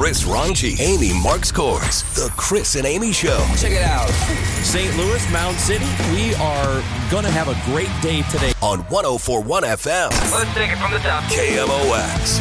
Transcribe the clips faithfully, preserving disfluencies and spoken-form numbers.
Chris Ronchi, Amy Marks Kors, The Chris and Amy Show. Check it out. Saint Louis, Mound City, we are going to have a great day today. On one oh four point one F M. Let's take it from the top. K M O X.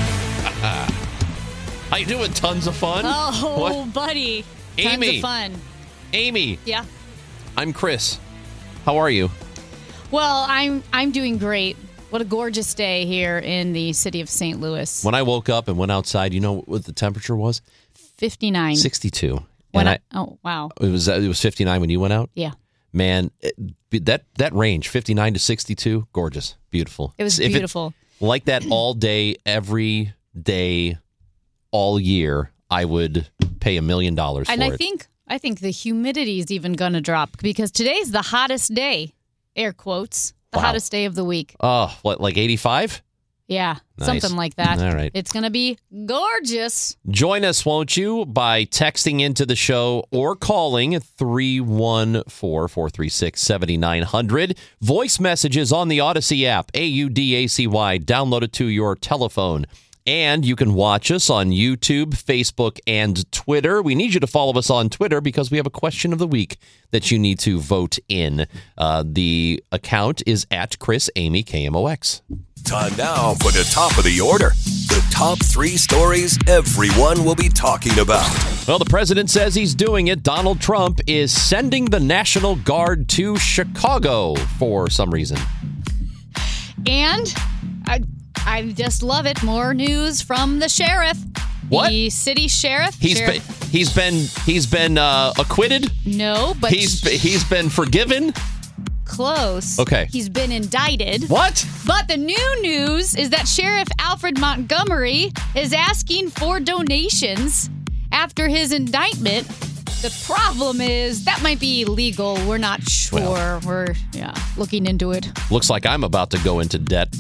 How you doing? Tons of fun? Oh, What? buddy. Tons Amy. of fun. Amy, Yeah. I'm Chris. How are you? Well, I'm I'm doing great. What a gorgeous day here in the city of Saint Louis. When I woke up and went outside, you know what the temperature was? fifty-nine. sixty-two. When and I, oh, wow. I, it was it was fifty-nine when you went out? Yeah. Man, it, that that range, fifty-nine to sixty-two, gorgeous, beautiful. It was If beautiful. Like that all day, every day, all year, I would pay a million dollars for And I it. think I think the humidity is even going to drop because today's the hottest day, air quotes, the Wow. hottest day of the week. Oh, what, like eighty-five? Yeah, Nice. something like that. All right. It's going to be gorgeous. Join us, won't you, by texting into the show or calling at three one four, four three six, seven nine zero zero. Voice messages on the Odyssey app, A U D A C Y. Download it to your telephone. And you can watch us on YouTube, Facebook, and Twitter. We need you to follow us on Twitter because we have a question of the week that you need to vote in. Uh, the account is at Chris Amy K M O X. Time now for the top of the order. The top three stories everyone will be talking about. Well, the president says he's doing it. Donald Trump is sending the National Guard to Chicago for some reason. And I I just love it. More news from the sheriff. What? The city sheriff. He's sheriff. been he's been he's been uh, acquitted. No, but He's he's been forgiven. close. Okay. He's been indicted. What? But the new news is that Sheriff Alfred Montgomery is asking for donations after his indictment. The problem is that might be illegal. We're not sure. Well. We're yeah looking into it. Looks like I'm about to go into debt.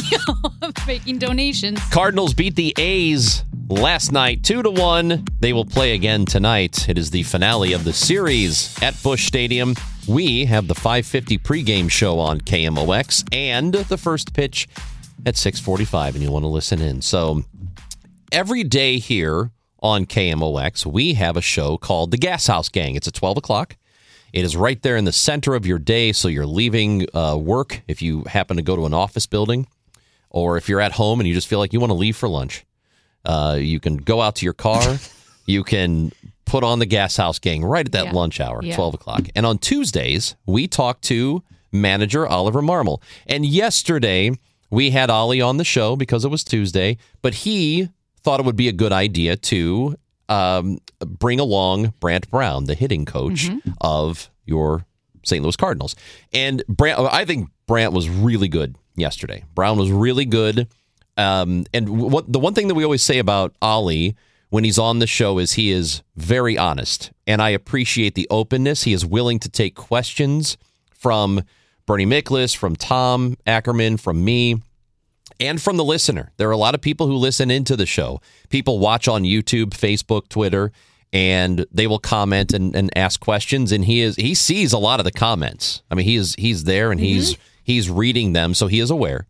Making donations. Cardinals beat the A's last night, two to one. They will play again tonight. It is the finale of the series at Busch Stadium. We have the five fifty pregame show on K M O X and the first pitch at six forty-five, and you want to listen in. So every day here on K M O X, we have a show called The Gas House Gang. It's at twelve o'clock. It is right there in the center of your day, so you're leaving uh, work if you happen to go to an office building, or if you're at home and you just feel like you want to leave for lunch. Uh, you can go out to your car. You can put on the Gas House Gang right at that Yeah. lunch hour, Yeah. twelve o'clock. And on Tuesdays, we talk to manager Oliver Marmol. And yesterday, we had Ollie on the show because it was Tuesday, but he thought it would be a good idea to um, bring along Brant Brown, the hitting coach Mm-hmm. of your Saint Louis Cardinals. And Brant, I think Brant was really good yesterday. Brown was really good. Um, and what the one thing that we always say about Ollie when he's on the show is he is very honest. And I appreciate the openness. He is willing to take questions from Bernie Miklasz, from Tom Ackerman, from me, and from the listener. There are a lot of people who listen into the show. People watch on YouTube, Facebook, Twitter, and they will comment and, and ask questions. And he is he sees a lot of the comments. I mean, he is he's there and he's he's reading them, so he is aware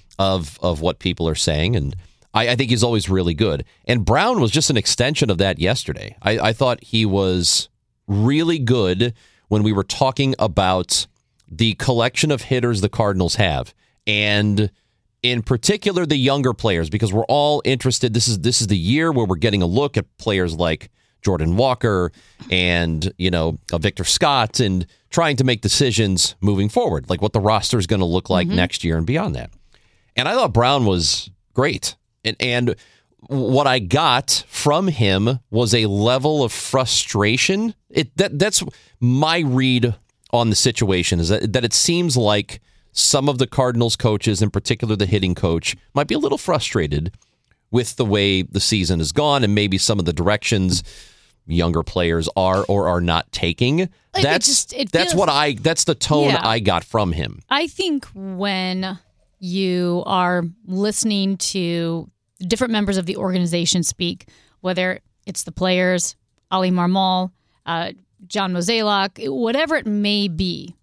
of of what people are saying. And I, I think he's always really good. And Brown was just an extension of that yesterday. I, I thought he was really good when we were talking about the collection of hitters the Cardinals have, and in particular the younger players, because we're all interested. This is this is the year where we're getting a look at players like Jordan Walker and, you know, uh, Victor Scott, and trying to make decisions moving forward, like what the roster is going to look like next year and beyond that. And I thought Brown was great. And, and what I got from him was a level of frustration. It that that's my read on the situation, is that, that it seems like some of the Cardinals coaches, in particular the hitting coach, might be a little frustrated with the way the season has gone and maybe some of the directions younger players are or are not taking. Like, it that's just- it that's feels- what I that's the tone Yeah. I got from him. I think when you are listening to different members of the organization speak, whether it's the players, Ollie Marmol, uh, John Mozeliak, whatever it may be,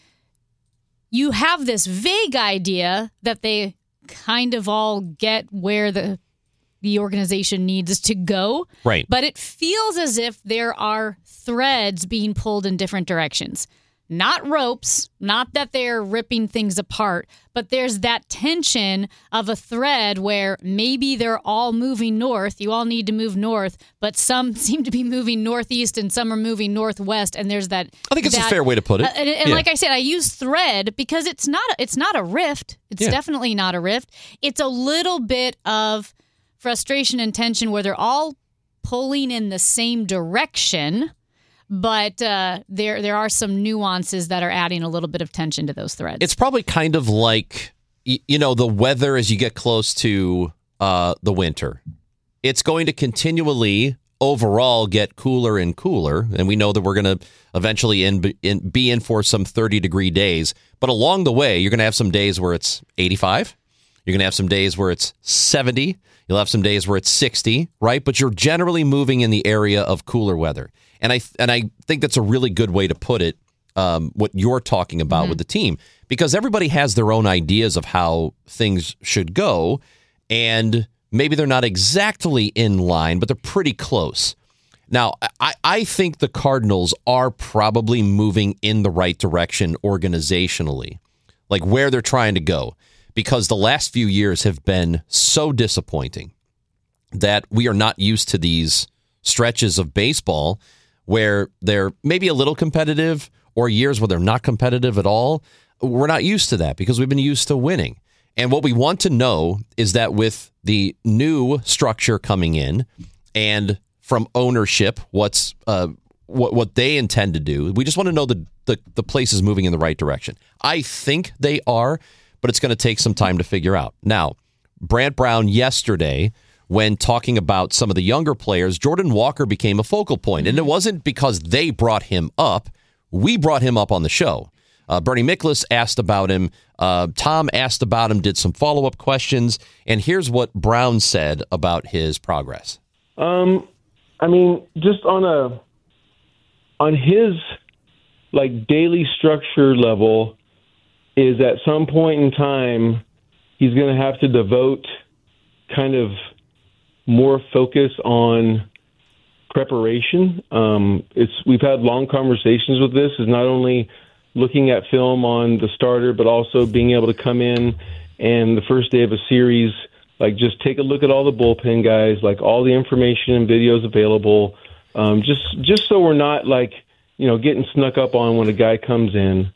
you have this vague idea that they kind of all get where the the organization needs to go. Right. But it feels as if there are threads being pulled in different directions. Not ropes, not that they're ripping things apart, but there's that tension of a thread where maybe they're all moving north. You all need to move north, but some seem to be moving northeast and some are moving northwest. And there's that. I think it's that, a fair way to put it. Uh, and and yeah. like I said, I use thread because it's not a, it's not a rift. It's Yeah. definitely not a rift. It's a little bit of frustration and tension where they're all pulling in the same direction. But uh, there there are some nuances that are adding a little bit of tension to those threads. It's probably kind of like, you know, the weather as you get close to uh, the winter. It's going to continually, overall, get cooler and cooler. And we know that we're going to eventually in, in, be in for some thirty-degree days. But along the way, you're going to have some days where it's eighty-five. You're going to have some days where it's seventy. You'll have some days where it's sixty, right? But you're generally moving in the area of cooler weather. And I and I think that's a really good way to put it, um, what you're talking about mm-hmm. with the team, because everybody has their own ideas of how things should go, and maybe they're not exactly in line, but they're pretty close. Now, I, I think the Cardinals are probably moving in the right direction organizationally, like where they're trying to go, because the last few years have been so disappointing that we are not used to these stretches of baseball where they're maybe a little competitive or years where they're not competitive at all. We're not used to that because we've been used to winning. And what we want to know is that with the new structure coming in and from ownership, what's uh, what what they intend to do, we just want to know the, the, the place is moving in the right direction. I think they are, but it's going to take some time to figure out. Now, Brant Brown yesterday, when talking about some of the younger players, Jordan Walker became a focal point. And it wasn't because they brought him up. We brought him up on the show. Uh, Bernie Miklasz asked about him. Uh, Tom asked about him, did some follow-up questions. And here's what Brown said about his progress. Um, I mean, just on a on his like daily structure level, is at some point in time, he's going to have to devote kind of more focus on preparation. Um, it's we've had long conversations with this. Is not only looking at film on the starter, but also being able to come in and the first day of a series, like just take a look at all the bullpen guys, like all the information and videos available, um, just just so we're not like you know getting snuck up on when a guy comes in.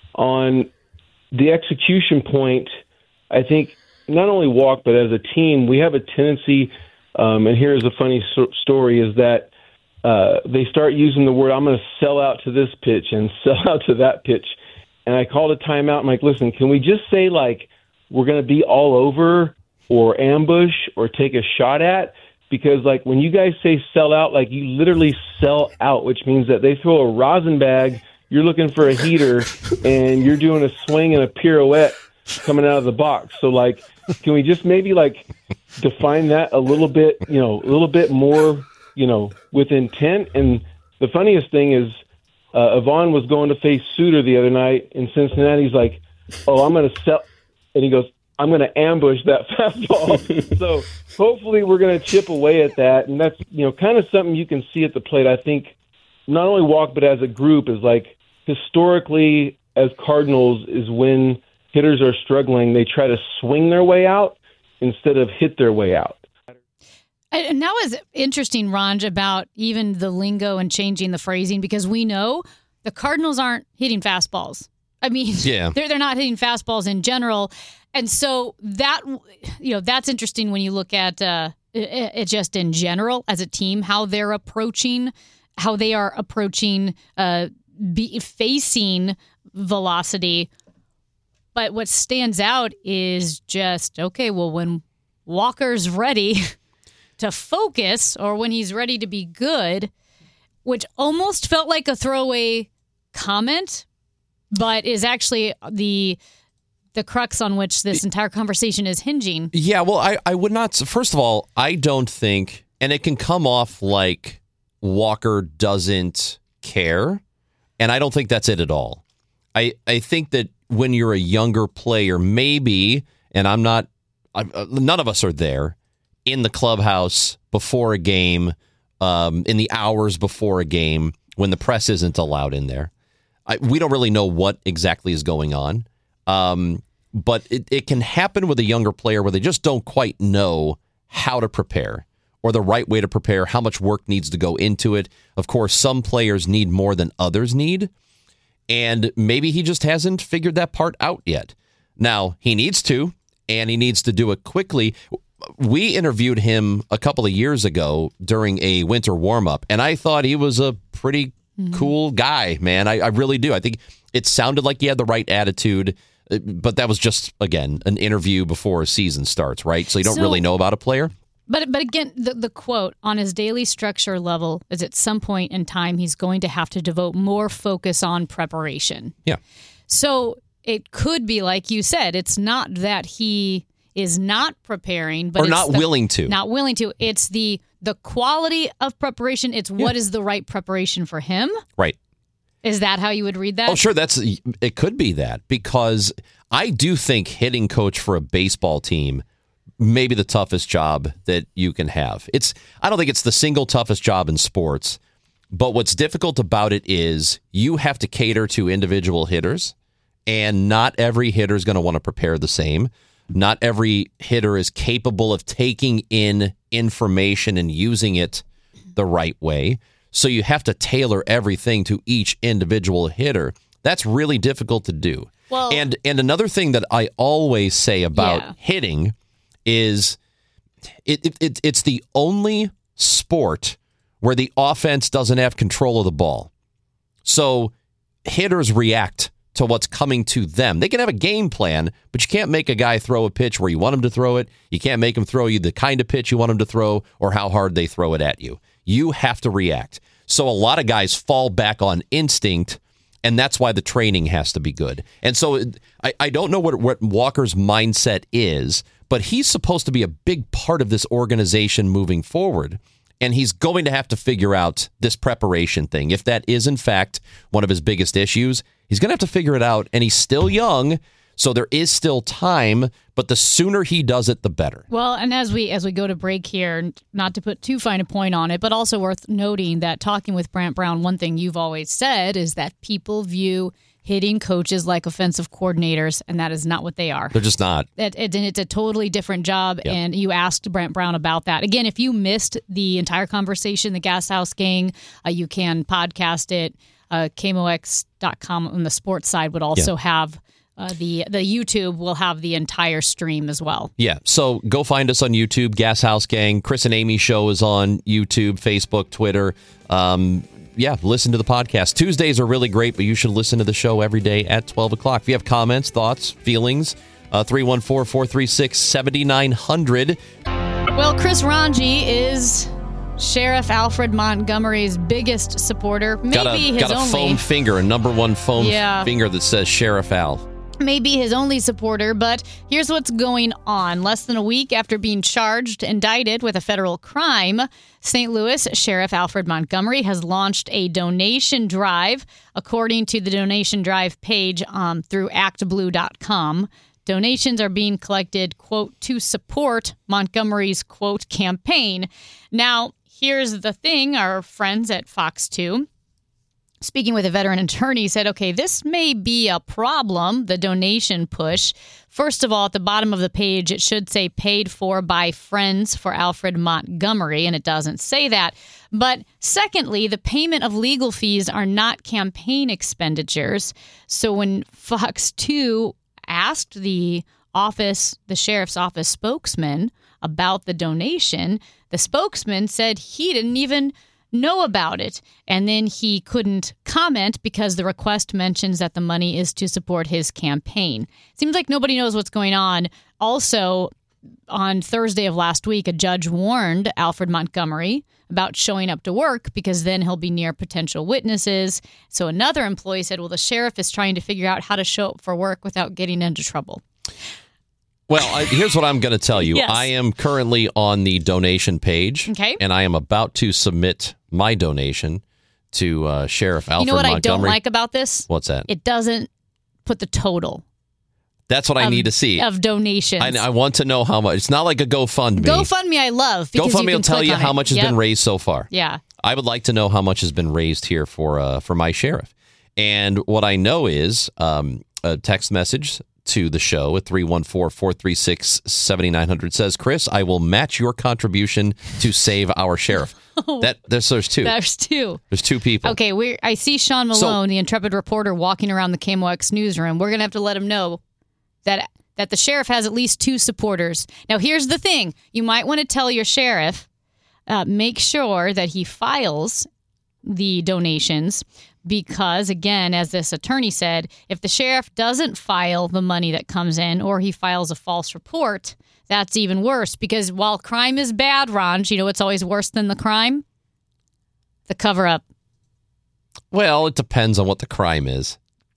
On the execution point, I think not only Walk, but as a team, we have a tendency. Um, and here's a funny so- story: is that uh, they start using the word "I'm going to sell out to this pitch" and sell out to that pitch. And I called a timeout. I'm like, "Listen, can we just say like we're going to be all over or ambush or take a shot at?" Because like when you guys say "sell out," like you literally sell out, which means that they throw a rosin bag. You're looking for a heater, and you're doing a swing and a pirouette coming out of the box. So like, can we just maybe like define that a little bit, you know, a little bit more, you know, with intent? And the funniest thing is, uh, Yvonne was going to face Suter the other night in Cincinnati. He's like, "Oh, I'm going to sell," and he goes, "I'm going to ambush that fastball." So hopefully we're going to chip away at that, and that's you know kind of something you can see at the plate. I think not only Walk, but as a group is like historically as Cardinals is when hitters are struggling, they try to swing their way out instead of hit their way out. And that was interesting, Ranj, about even the lingo and changing the phrasing, because we know the Cardinals aren't hitting fastballs. I mean, yeah. they're, they're not hitting fastballs in general. And so that, you know, that's interesting when you look at uh, it, it just in general as a team, how they're approaching, how they are approaching uh, be, facing velocity. But what stands out is just, okay, well, when Walker's ready to focus or when he's ready to be good, which almost felt like a throwaway comment, but is actually the the crux on which this entire conversation is hinging. Yeah, well, I, I would not. First of all, I don't think, and it can come off like Walker doesn't care, and I don't think that's it at all. I, I think that when you're a younger player, maybe, and I'm not, I'm, uh, none of us are there, in the clubhouse before a game, um, in the hours before a game when the press isn't allowed in there. I, we don't really know what exactly is going on, um, but it, it can happen with a younger player where they just don't quite know how to prepare or the right way to prepare, how much work needs to go into it. Of course, some players need more than others need, and maybe he just hasn't figured that part out yet. Now, he needs to, and he needs to do it quickly. We interviewed him a couple of years ago during a winter warm-up, and I thought he was a pretty mm-hmm. cool guy, man. I, I really do. I think it sounded like he had the right attitude, but that was just, again, an interview before a season starts, right? So you don't so, really know about a player. But but again, the, the quote, on his daily structure level is at some point in time he's going to have to devote more focus on preparation. Yeah. So it could be, like you said, it's not that he is not preparing, but or it's not the, willing to. Not willing to. It's the the quality of preparation. It's what yeah. is the right preparation for him. Right. Is that how you would read that? Oh, sure. That's it. Could be that, because I do think hitting coach for a baseball team may be the toughest job that you can have. It's I don't think it's the single toughest job in sports, but what's difficult about it is you have to cater to individual hitters, and not every hitter is going to want to prepare the same. Not every hitter is capable of taking in information and using it the right way. So you have to tailor everything to each individual hitter. That's really difficult to do. Well, and and another thing that I always say about yeah. hitting is it, it, it it's the only sport where the offense doesn't have control of the ball. So hitters react to what's coming to them. They can have a game plan, but you can't make a guy throw a pitch where you want him to throw it. You can't make him throw you the kind of pitch you want him to throw or how hard they throw it at you. You have to react. So a lot of guys fall back on instinct, and that's why the training has to be good. And so I, I don't know what, what Walker's mindset is, but he's supposed to be a big part of this organization moving forward. And he's going to have to figure out this preparation thing. If that is, in fact, one of his biggest issues, he's going to have to figure it out. And he's still young, so there is still time. But the sooner he does it, the better. Well, and as we as we go to break here, not to put too fine a point on it, but also worth noting that talking with Brant Brown, one thing you've always said is that people view hitting coaches like offensive coordinators, and that is not what they are. They're just not. It, it, it's a totally different job, yep. And you asked Brant Brown about that. Again, if you missed the entire conversation, the Gas House Gang, uh, you can podcast it. Uh, K M O X dot com on the sports side would also yeah. have uh, the the YouTube will have the entire stream as well. Yeah, so go find us on YouTube, Gas House Gang. Chris and Amy Show is on YouTube, Facebook, Twitter. Um Yeah, listen to the podcast. Tuesdays are really great, but you should listen to the show every day at twelve o'clock. If you have comments, thoughts, feelings, uh, three one four, four three six, seven nine zero zero. Well, Chris Ranji is Sheriff Alfred Montgomery's biggest supporter. Maybe got a, his got a only. foam finger, a number one foam yeah. finger that says Sheriff Al. Maybe his only supporter, but here's what's going on. Less than a week after being charged, indicted with a federal crime, Saint Louis Sheriff Alfred Montgomery has launched a donation drive. According to the donation drive page um, through act blue dot com, donations are being collected, quote, to support Montgomery's, quote, campaign. Now, here's the thing. Our friends at Fox two, speaking with a veteran attorney, said, okay, this may be a problem, the donation push. First of all, at the bottom of the page, it should say paid for by Friends for Alfred Montgomery, and it doesn't say that. But secondly, the payment of legal fees are not campaign expenditures. So when Fox two asked the office, the sheriff's office spokesman about the donation, the spokesman said he didn't even know about it. And then he couldn't comment because the request mentions that the money is to support his campaign. Seems like nobody knows what's going on. Also, on Thursday of last week, a judge warned Alfred Montgomery about showing up to work because then he'll be near potential witnesses. So another employee said, well, the sheriff is trying to figure out how to show up for work without getting into trouble. Well, I, here's what I'm going to tell you. Yes. I am currently on the donation page, okay, and I am about to submit my donation to uh, Sheriff Alfred Montgomery. You know what Montgomery. I don't like about this? What's that? It doesn't put the total. That's what I of- need to see. of donations. I, I want to know how much. It's not like a GoFundMe. GoFundMe, I love. Because you GoFundMe can will tell click you on how it. much has Yep. been raised so far. Yeah. I would like to know how much has been raised here for uh, for my sheriff. And what I know is um, a text message to the show at three one four, four three six, seven nine zero zero says, Chris, I will match your contribution to save our sheriff. That there's, there's two. There's two. There's two people. Okay, we I see Sean Malone, the intrepid reporter, walking around the K M O X newsroom. We're going to have to let him know that that the sheriff has at least two supporters. Now, here's the thing. You might want to tell your sheriff, uh, make sure that he files the donations because, again, as this attorney said, if the sheriff doesn't file the money that comes in or he files a false report, that's even worse because while crime is bad, Ron, you know what's always worse than the crime? The cover-up. Well, it depends on what the crime is.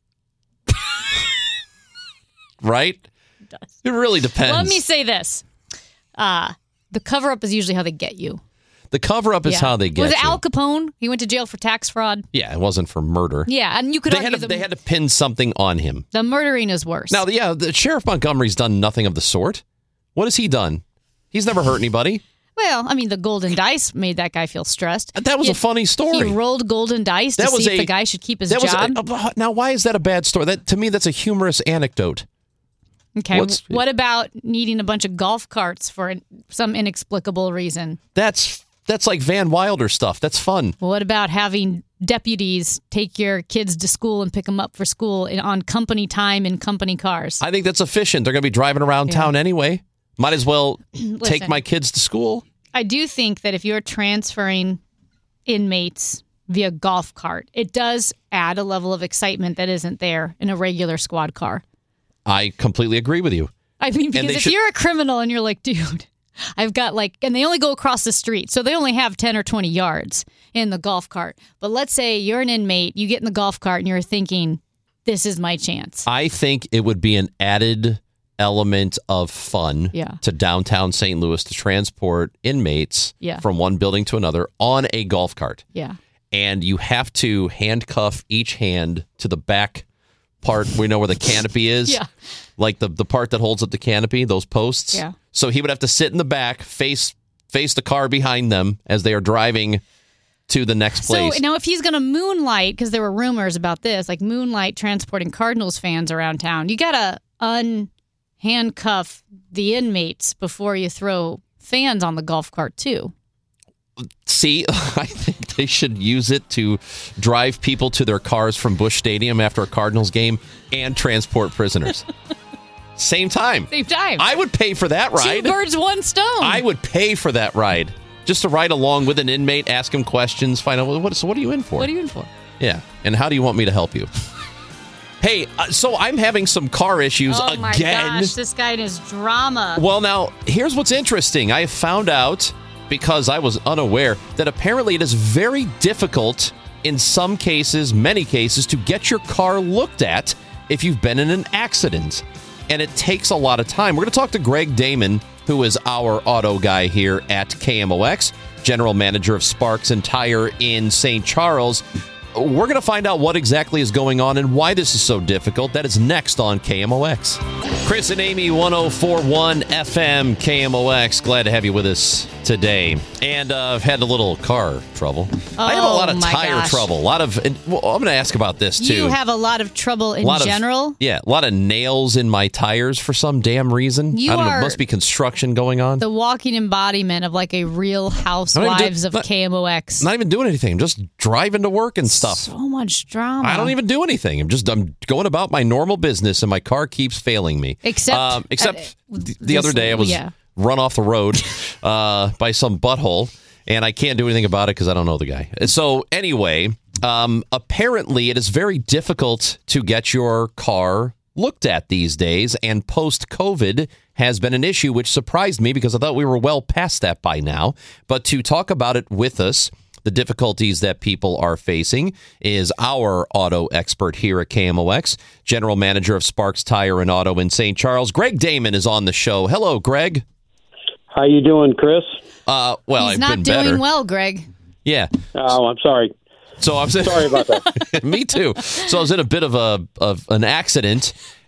Right? It does. It really depends. Let me say this. Uh, the cover-up is usually how they get you. The cover-up is Yeah. how they get Was it you. Al Capone? He went to jail for tax fraud. Yeah, it wasn't for murder. Yeah, and you could They argue had, to, the, they had to pin something on him. the murdering is worse. Now, yeah, the Sheriff Montgomery's done nothing of the sort. What has he done? He's never hurt anybody. Well, I mean, the golden dice made that guy feel stressed. That was He- a funny story. He rolled golden dice That to was see if a- the guy should keep his That was job. a, now, why is that a bad story? That to me, that's a humorous anecdote. okay, what's- what about needing a bunch of golf carts for an- some inexplicable reason? That's that's like Van Wilder stuff. That's fun. What about having deputies take your kids to school and pick them up for school in, on company time in company cars? I think that's efficient. They're going to be driving around town anyway. Might as well take Listen. my kids to school. I do think that if you're transferring inmates via golf cart, it does add a level of excitement that isn't there in a regular squad car. I completely agree with you. I mean, because they if should- you're a criminal and you're like, dude, I've got like, and they only go across the street, so they only have ten or twenty yards in the golf cart. But let's say you're an inmate, you get in the golf cart and you're thinking, this is my chance. I think it would be an added element of fun Yeah. to downtown Saint Louis to transport inmates Yeah. from one building to another on a golf cart. Yeah. And you have to handcuff each hand to the back part. We know where the canopy is. Yeah. Like the, the part that holds up the canopy, those posts. Yeah. So he would have to sit in the back, face face the car behind them as they are driving to the next place. So now, if he's going to moonlight, because there were rumors about this, like moonlight transporting Cardinals fans around town, you got to unhandcuff the inmates before you throw fans on the golf cart, too. See, I think they should use it to drive people to their cars from Busch Stadium after a Cardinals game and transport prisoners. Same time. Same time. I would pay for that ride. Two birds, one stone. I would pay for that ride. Just to ride along with an inmate, ask him questions, find out, what, so what are you in for? What are you in for? Yeah. And how do you want me to help you? Hey, uh, so I'm having some car issues Oh, again. my gosh. This guy and his drama. Well, now, here's what's interesting. I found out, because I was unaware, that apparently it is very difficult in some cases, many cases, to get your car looked at if you've been in an accident. And it takes a lot of time. We're going to talk to Greg Damon, who is our auto guy here at K M O X, general manager of Sparks and Tire in Saint Charles. We're going to find out what exactly is going on and why this is so difficult. That is next on K M O X. Chris and Amy, one oh four point one F M, K M O X. Glad to have you with us today. And uh, I've had a little car trouble. I have a Oh, lot of my tire gosh. trouble. A lot of, and, well, I'm going to ask about this too. You have a lot of trouble in A lot of- general. yeah, a lot of nails in my tires for some damn reason. You I don't know. are Must be construction going on. The walking embodiment of like a real Not even housewives do- of not- K M O X. Not even doing anything. I'm just driving to work and stuff. So much drama. I don't even do anything. I'm just I'm going about my normal business, and my car keeps failing me. Except- um, except uh, the, the this- other day, I was yeah. run off the road uh, by some butthole, and I can't do anything about it because I don't know the guy. So anyway, um, apparently it is very difficult to get your car looked at these days, and post-COVID has been an issue, which surprised me because I thought we were well past that by now. But to talk about it with us, the difficulties that people are facing, is our auto expert here at K M O X, general manager of Sparks Tire and Auto in Saint Charles. Greg Damon is on the show. Hello, Greg. How you doing, Chris? Uh, well, He's I've not been doing better. well, Greg. Yeah. Oh, I'm sorry. So I'm Sorry about that. Me too. So I was in a bit of a of an accident,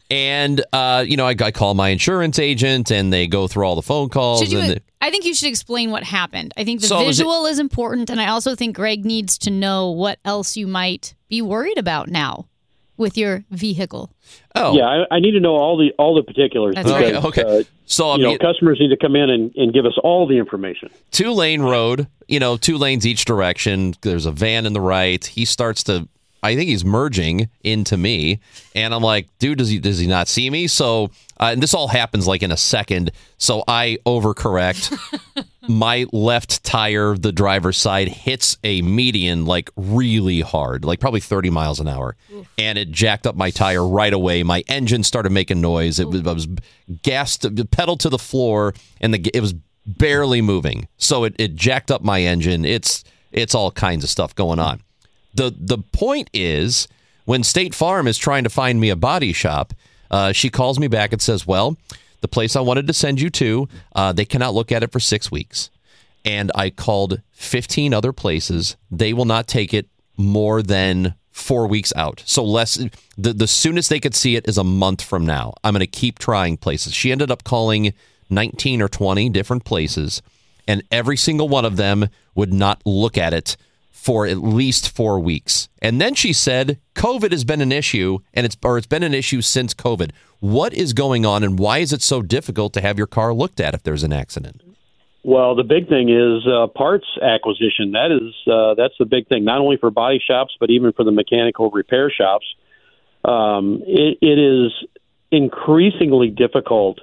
And, uh, you know, I, I call my insurance agent, and they go through all the phone calls. Should you, and the, I think you should explain what happened. I think the So is it- visual is important, and I also think Greg needs to know what else you might be worried about now with your vehicle. oh, Yeah, I, I need to know all the all the particulars. That's okay, because, okay. Uh, So, I you know, mean, customers need to come in and, and give us all the information. two lane road, you know, two lanes each direction. There's a van in the right. He starts to, I think he's merging into me, and I'm like, dude, does he does he not see me? So, uh, and this all happens like in a second. So I overcorrect. My left tire, the driver's side, hits a median like really hard, like probably thirty miles an hour, and it jacked up my tire right away. My engine started making noise. It was, I was gassed, pedal to the floor, and the it was barely moving. So it, it jacked up my engine. It's it's all kinds of stuff going on. The the point is, when State Farm is trying to find me a body shop, uh, she calls me back and says, well, the place I wanted to send you to, uh, they cannot look at it for six weeks. And I called fifteen other places. They will not take it more than four weeks out. So less, the, the soonest they could see it is a month from now. I'm going to keep trying places. She ended up calling nineteen or twenty different places, and every single one of them would not look at it for at least four weeks. And then she said, COVID has been an issue, and it's or it's been an issue since COVID. What is going on, and why is it so difficult to have your car looked at if there's an accident? Well, the big thing is uh, parts acquisition. That is uh, that's the big thing, not only for body shops, but even for the mechanical repair shops. Um, it, it is increasingly difficult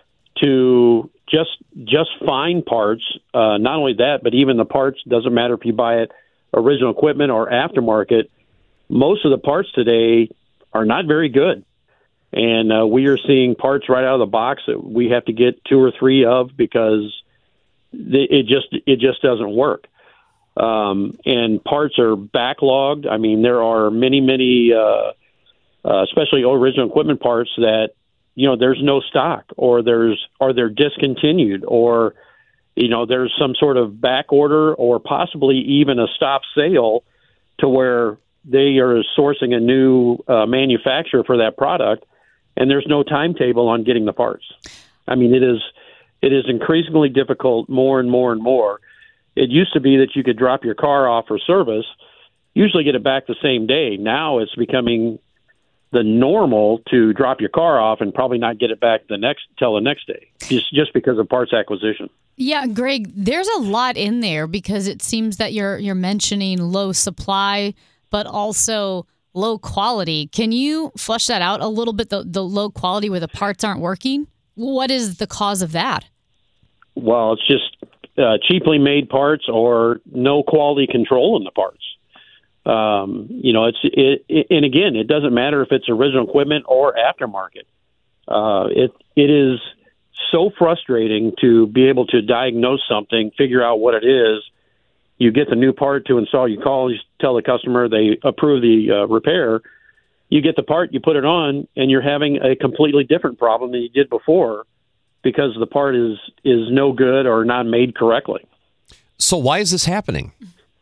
to just just find parts. Uh, not only that, but even the parts, doesn't matter if you buy it original equipment or aftermarket, most of the parts today are not very good. And uh, we are seeing parts right out of the box that we have to get two or three of because it just it just doesn't work. Um, and parts are backlogged. I mean, there are many, many, uh, uh, especially original equipment parts that, you know, there's no stock, or there's or they're discontinued, or you know, there's some sort of back order, or possibly even a stop sale to where they are sourcing a new uh, manufacturer for that product, and there's no timetable on getting the parts. I mean, it is it is increasingly difficult more and more and more. It used to be that you could drop your car off for service, usually get it back the same day. Now it's becoming the normal to drop your car off and probably not get it back the next till the next day, just just because of parts acquisition. Yeah, Greg, there's a lot in there because it seems that you're you're mentioning low supply, but also low quality. Can you flesh that out a little bit? The the low quality where the parts aren't working. What is the cause of that? Well, it's just uh, cheaply made parts or no quality control in the parts. Um, you know, it's it, it, and again, it doesn't matter if it's original equipment or aftermarket. Uh, it it is so frustrating to be able to diagnose something, figure out what it is. You get the new part to install. You call, you tell the customer, they approve the uh, repair. You get the part, you put it on, and you're having a completely different problem than you did before because the part is is no good or not made correctly. So why is this happening?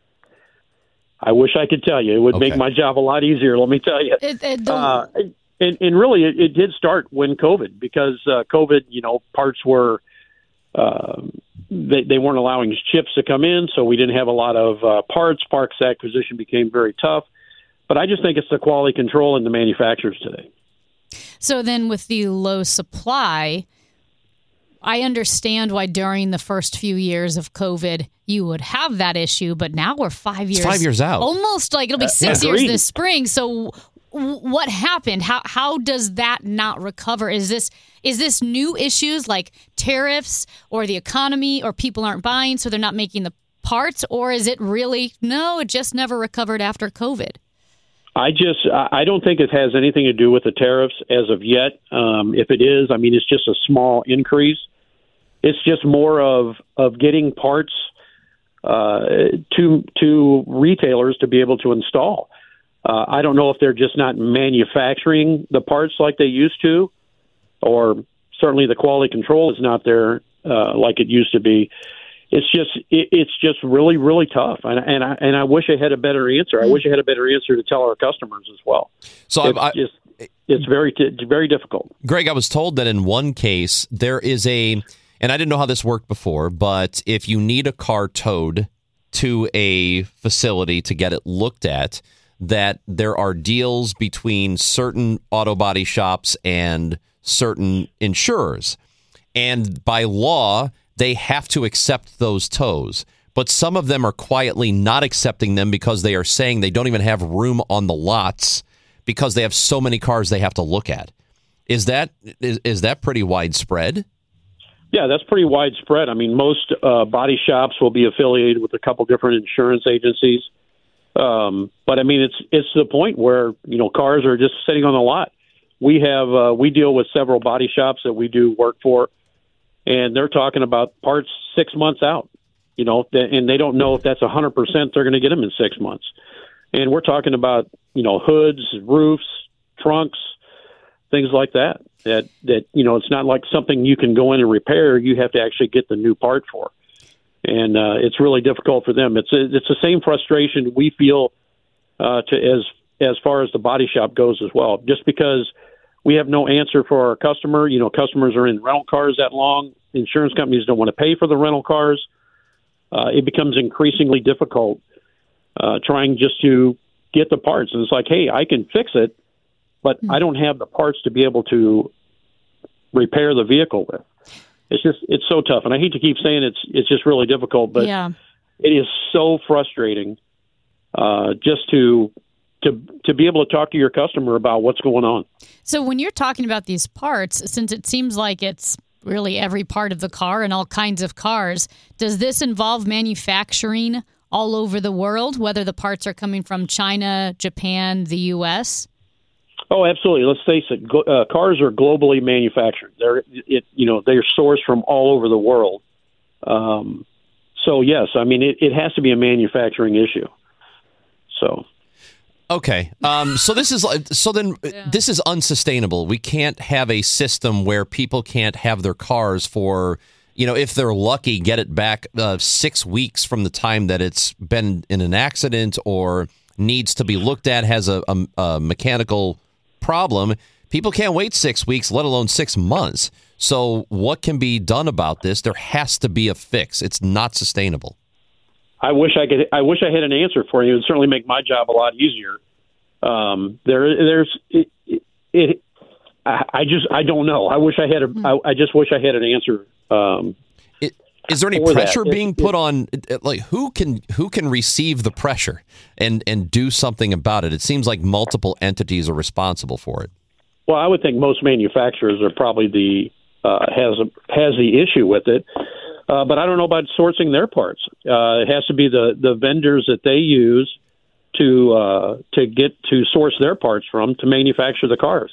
I wish I could tell you. It would Okay. make my job a lot easier, let me tell you. It, it don't, Uh, and, and really, it, it did start when COVID, because uh, COVID, you know, parts were, uh, they, they weren't allowing chips to come in, so we didn't have a lot of uh, parts. Parts acquisition became very tough. But I just think it's the quality control in the manufacturers today. So then with the low supply, I understand why during the first few years of COVID you would have that issue, but now we're five years, five years out. almost like it'll be six yeah. years Agreed. this spring. So w- what happened? How how does that not recover? Is this is this new issues like tariffs or the economy, or people aren't buying so they're not making the parts, or is it really no? It just never recovered after COVID. I just, I don't think it has anything to do with the tariffs as of yet. Um, if it is, I mean, it's just a small increase. It's just more of, of getting parts uh, to to retailers to be able to install. Uh, I don't know if they're just not manufacturing the parts like they used to, or certainly the quality control is not there uh, like it used to be. It's just it, it's just really, really tough, and and I and I wish I had a better answer. I wish I had a better answer to tell our customers as well. So It's I, I, just it's very very difficult. Greg, I was told that in one case there is a, and I didn't know how this worked before, but if you need a car towed to a facility to get it looked at, that there are deals between certain auto body shops and certain insurers. And by law, they have to accept those tows. But some of them are quietly not accepting them because they are saying they don't even have room on the lots because they have so many cars they have to look at. Is that is, is that pretty widespread? Yeah, that's pretty widespread. I mean, most uh, body shops will be affiliated with a couple different insurance agencies. Um, but I mean, it's it's to the point where, you know, cars are just sitting on the lot. We have uh, we deal with several body shops that we do work for, and they're talking about parts six months out. You know, and they don't know if that's a hundred percent they're going to get them in six months. And we're talking about, you know, hoods, roofs, trunks, things like that. That that you know, it's not like something you can go in and repair. You have to actually get the new part for. And uh, it's really difficult for them. It's a, it's the same frustration we feel uh, to as as far as the body shop goes as well. Just because we have no answer for our customer, you know, customers are in rental cars that long. Insurance companies don't want to pay for the rental cars. Uh, it becomes increasingly difficult uh, trying just to get the parts. And it's like, hey, I can fix it, but mm-hmm. I don't have the parts to be able to repair the vehicle with. It's just, it's so tough. And I hate to keep saying it's, it's just really difficult, but yeah. It is so frustrating uh, just to, to, to be able to talk to your customer about what's going on. So when you're talking about these parts, since it seems like it's really every part of the car and all kinds of cars, does this involve manufacturing all over the world, whether the parts are coming from China, Japan, the U S? Oh, absolutely. Let's face it. Uh, cars are globally manufactured. They're, it, you know, they're sourced from all over the world. Um, so yes, I mean, it, it has to be a manufacturing issue. So. Okay. Um, so this is so then Yeah. this is unsustainable. We can't have a system where people can't have their cars for, you know, if they're lucky, get it back uh, six weeks from the time that it's been in an accident or needs to be looked at, has a, a, a mechanical problem. People can't wait six weeks, let alone six months. So what can be done about this? There has to be a fix. It's not sustainable. I wish I could. I wish I had an answer for you. It would certainly make my job a lot easier. Um, there, there's. It, it, it, I, I just. I don't know. I wish I had a. Hmm. I, I just wish I had an answer. Um, it, is there any for pressure that. being It- put on? Like who can who can receive the pressure and and do something about it? It seems like multiple entities are responsible for it. Well, I would think most manufacturers are probably the uh, has a, has the issue with it. Uh, but I don't know about sourcing their parts. Uh, it has to be the, the vendors that they use to uh, to get to source their parts from to manufacture the cars.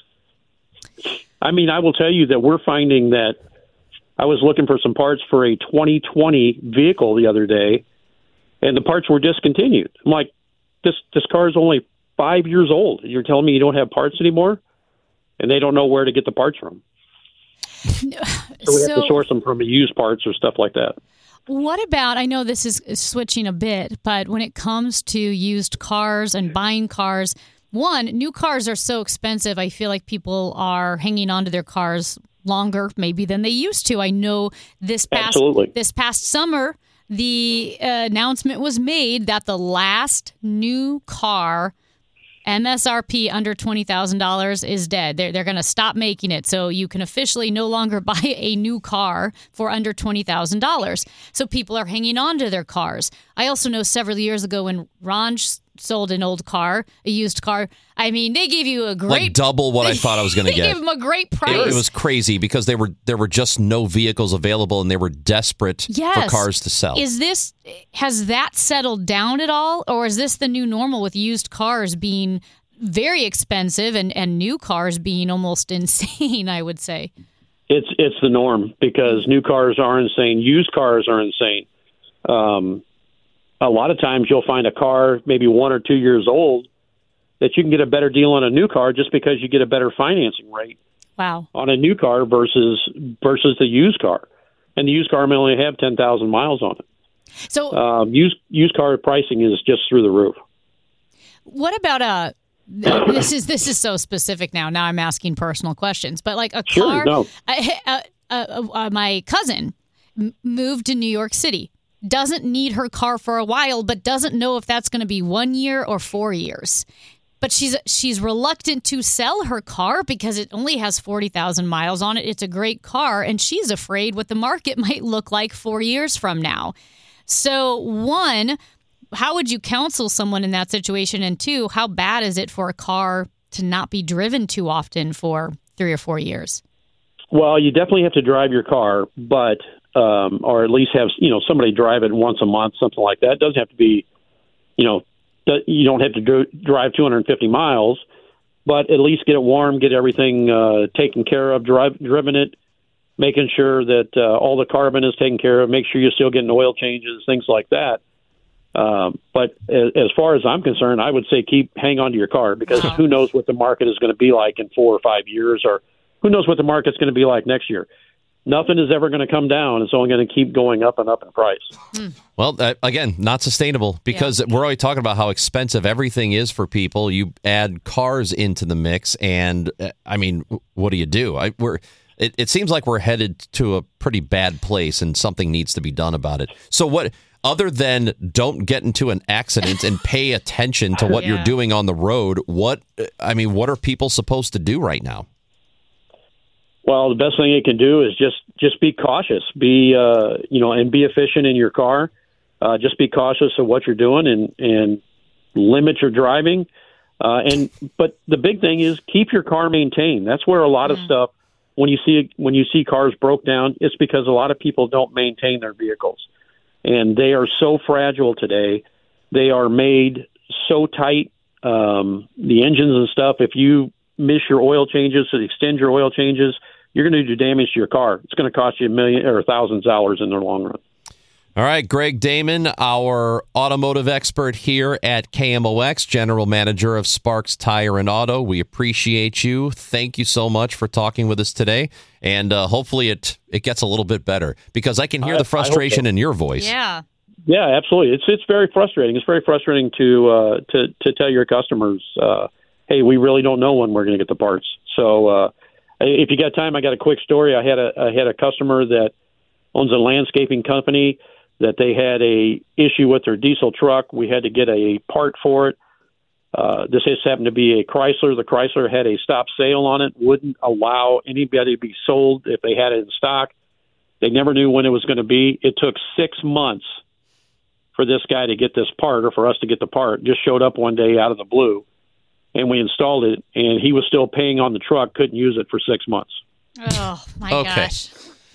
I mean, I will tell you that we're finding that I was looking for some parts for a twenty twenty vehicle the other day, and the parts were discontinued. I'm like, this this car is only five years old. You're telling me you don't have parts anymore? And they don't know where to get the parts from. So we have So- to source them from used parts or stuff like that. What about, I know this is switching a bit, but when it comes to used cars and buying cars, one, new cars are so expensive. I feel like people are hanging on to their cars longer maybe than they used to. I know this past Absolutely. this past summer, the uh, announcement was made that the last new car M S R P under twenty thousand dollars is dead. They're, they're going to stop making it. So you can officially no longer buy a new car for under twenty thousand dollars. So people are hanging on to their cars. I also know several years ago when Ron sold an old car, a used car, I mean, they gave you a great... Like double what I thought I was going to They get. gave him a great price. It, it was crazy because they were there were just no vehicles available and they were desperate Yes. for cars to sell. Is this, has that settled down at all? Or is this the new normal with used cars being very expensive and, and new cars being almost insane, I would say? It's it's the norm because new cars are insane. Used cars are insane. Um, a lot of times you'll find a car maybe one or two years old that you can get a better deal on a new car just because you get a better financing rate Wow. on a new car versus versus the used car. And the used car may only have ten thousand miles on it. So Um, used used car pricing is just through the roof. what about uh, this is this is so specific now. Now I'm asking personal questions, but like a Sure, car. no. I, uh, uh, uh, my cousin m- moved to New York City. Doesn't need her car for a while, but doesn't know if that's going to be one year or four years. But she's she's reluctant to sell her car because it only has forty thousand miles on it. It's a great car, and she's afraid what the market might look like four years from now. So, one, how would you counsel someone in that situation? And two, how bad is it for a car to not be driven too often for three or four years? Well, you definitely have to drive your car, but um, or at least have you know somebody drive it once a month, something like that. It doesn't have to be, you know, you don't have to do, drive two hundred fifty miles, but at least get it warm, get everything uh, taken care of, drive driven it, making sure that uh, all the carbon is taken care of, make sure you're still getting oil changes, things like that. Um, but as, as far as I'm concerned, I would say keep hang on to your car because Wow. who knows what the market is going to be like in four or five years, or who knows what the market's going to be like next year. Nothing is ever going to come down. It's only going to keep going up and up in price. Well, uh, again, not sustainable because we're already talking about how expensive everything is for people. You add cars into the mix, and uh, I mean, what do you do? I, we're it, it seems like we're headed to a pretty bad place, and something needs to be done about it. So, what other than don't get into an accident and pay attention to what Yeah. you're doing on the road? What I mean, what are people supposed to do right now? Well, the best thing you can do is just just be cautious, be uh, you know, and be efficient in your car. Uh, just be cautious of what you're doing and and limit your driving. Uh, and but the big thing is keep your car maintained. That's where a lot of stuff when you see when you see cars broke down, it's because a lot of people don't maintain their vehicles, and they are so fragile today. They are made so tight. Um, the engines and stuff. If you miss your oil changes, to extend your oil changes, you're going to do damage to your car. It's going to cost you a million or thousands of dollars in the long run. All right, Greg Damon, our automotive expert here at K M O X, General Manager of Sparks Tire and Auto. We appreciate you. Thank you so much for talking with us today, and uh, hopefully it it gets a little bit better because I can hear I- the I hope frustration so. in your voice. Yeah. Yeah, absolutely. It's it's very frustrating. It's very frustrating to uh, to to tell your customers, uh, hey, we really don't know when we're going to get the parts. So uh, if you got time, I got a quick story. I had a I had a customer that owns a landscaping company that they had a issue with their diesel truck. We had to get a part for it. Uh, this just happened to be a Chrysler. The Chrysler had a stop sale on it, wouldn't allow anybody to be sold if they had it in stock. They never knew when it was going to be. It took six months for this guy to get this part, or for us to get the part. Just showed up one day out of the blue, and we installed it, and he was still paying on the truck, couldn't use it for six months. Oh, my Okay. gosh.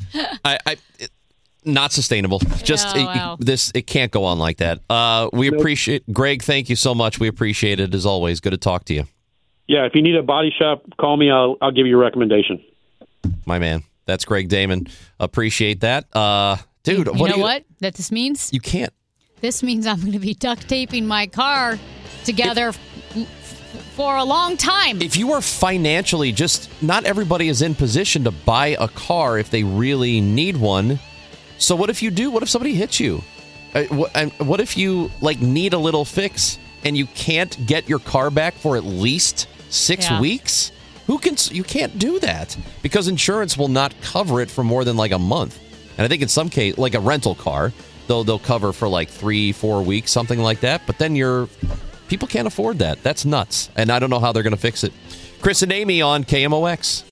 I, I it, not sustainable. Just Oh, it- wow. this it can't go on like that. Uh, we appreciate Greg. Thank you so much. We appreciate it as always. Good to talk to you, Yeah, if you need a body shop, call me. I'll I'll give you a recommendation. my man. That's Greg Damon. Appreciate that, uh, dude. You what know do you, what that this means? You can't. This means I'm going to be duct taping my car together f- f- for a long time. If you are financially just not everybody is in position to buy a car if they really need one. So what if you do? What if somebody hits you? Uh, what, and what if you like need a little fix and you can't get your car back for at least six Yeah. weeks? Who can? You can't do that because insurance will not cover it for more than like a month. And I think in some case, like a rental car, they'll they'll cover for like three, four weeks, something like that. But then you're people can't afford that. That's nuts. And I don't know how they're going to fix it. Chris and Amy on K M O X.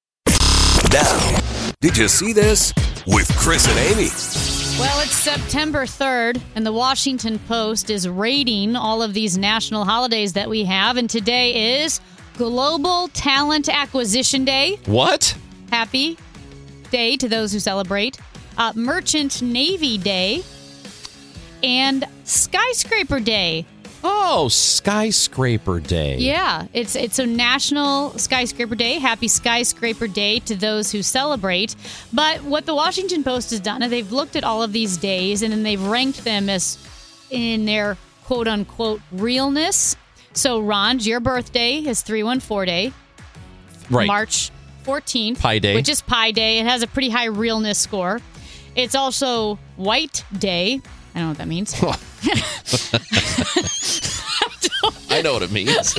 Now, did you see this? With Chris and Amy. Well, it's September third, and the Washington Post is rating all of these national holidays that we have. And today is Global Talent Acquisition Day. What? Happy day to those who celebrate. Uh, Merchant Navy Day. And Skyscraper Day. Oh, Skyscraper Day. Yeah, it's it's a National Skyscraper Day. Happy Skyscraper Day to those who celebrate. But what the Washington Post has done is they've looked at all of these days and then they've ranked them as in their quote-unquote realness. So, Ron, your birthday is three one four Day. Right. March fourteenth. Pi Day. Which is Pi Day. It has a pretty high realness score. It's also White Day. I don't know what that means. I don't I know what it means.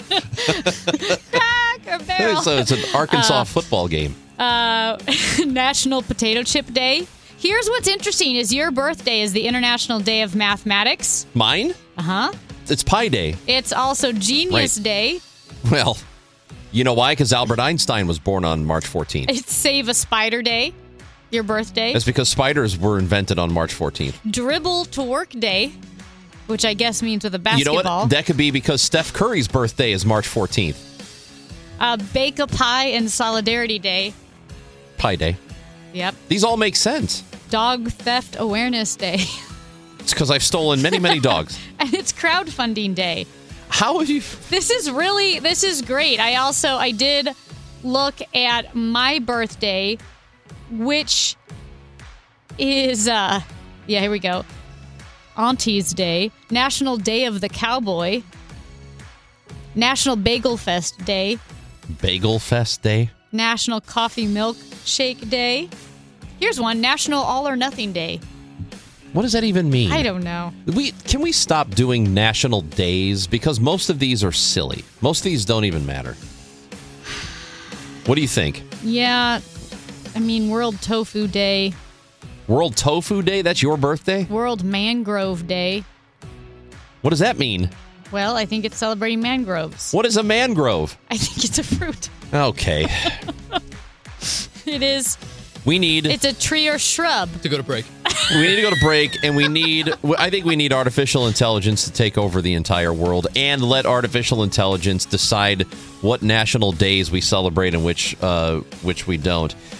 Cracker Barrel. So it's an Arkansas Uh, football game. Uh, National Potato Chip Day. Here's what's interesting: is your birthday is the International Day of Mathematics. Mine? Uh huh. It's Pi Day. It's also Genius Right. Day. Well, you know why? Because Albert Einstein was born on March fourteenth. It's Save a Spider Day. Your birthday. That's because spiders were invented on March fourteenth. Dribble to Work Day, which I guess means with a You know basketball. what? That could be because Steph Curry's birthday is March fourteenth. uh, Bake a Pie and Solidarity Day. Pi Day. Yep. These all make sense. Dog Theft Awareness Day. It's because I've stolen many, many dogs. And it's Crowdfunding Day. How have you... This is really, this is great. I also, I did look at my birthday, which is, uh, yeah, here we go. Auntie's Day, National Day of the Cowboy, National Bagel Fest Day, Bagel Fest Day? National Coffee Milk Shake Day. Here's one, National All or Nothing Day. What does that even mean? I don't know. We Can we stop doing national days? Because most of these are silly. Most of these don't even matter. What do you think? Yeah, I mean, World Tofu Day, World Tofu Day? That's your birthday? World Mangrove Day. What does that mean? Well, I think it's celebrating mangroves. What is a mangrove? I think it's a fruit. Okay. It is. We need... It's a tree or shrub. To go to break. We need to go to break, and we need, I think we need artificial intelligence to take over the entire world and let artificial intelligence decide what national days we celebrate and which uh, which we don't.